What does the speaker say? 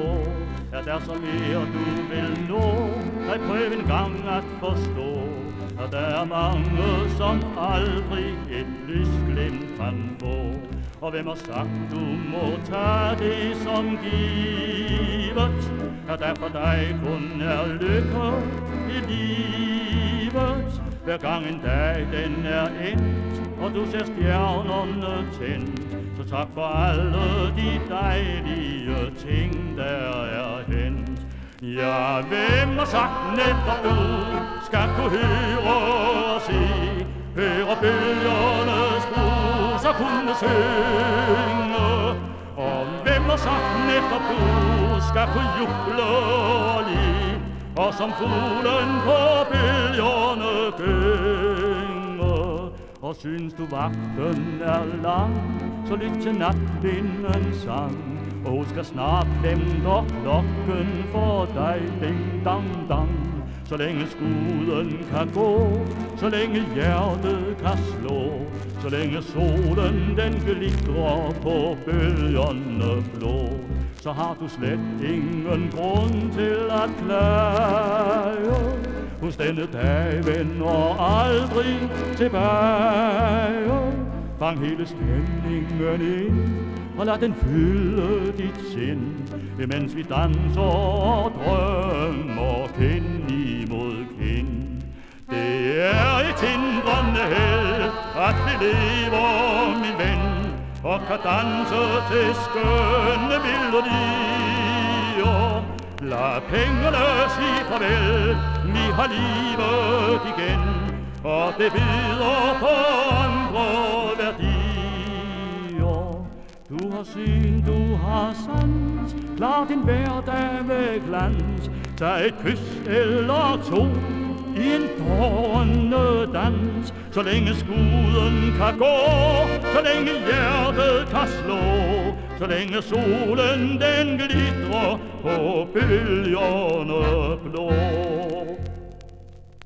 Er der så mere du vil nå? Nej, prøv en gang at forstå, at der er mange, som aldrig et lysglimt kan få. Og hvem har sagt, du må tage det som givet, at der for dig kun er lykke i livet. Hver gang en dag den er endt, og du ser stjernerne tændt, så tak for alle de dejlige ting, der er hent. Ja, hvem har sagt netop du skal kunne høre og se, høre bølgernes brus og kunne synge? Og hvem har sagt netop du skal kunne juble og le, og som fuglen på bølgerne gynge? Og synes du vagten er lang, så lyt til natlindens sang, og husk at snart glemter klokken for dig, ding dang dang. Så længe skuden kan gå, så længe hjertet kan slå, så længe solen den glitrer på bølgerne blå, så har du slet ingen grund til at klage. Hos denne dag vender aldrig tilbage. Fang hele stemningen ind, og lad den fylde dit sind, imens vi danser og drømmer kind imod kind. Det er et tindrende held, at vi lever, min ven, og kan danse til skønne melodier. Lad pengene sige farvel, vi har livet igen, og det videre på andre værdier. Du har syn, du har sans, klar din hverdag med glans. Tag et kys eller to i en dans, så længe skuden kan gå, så længe hjertet kan slå, så længe solen den glitrer på bølgerne blå.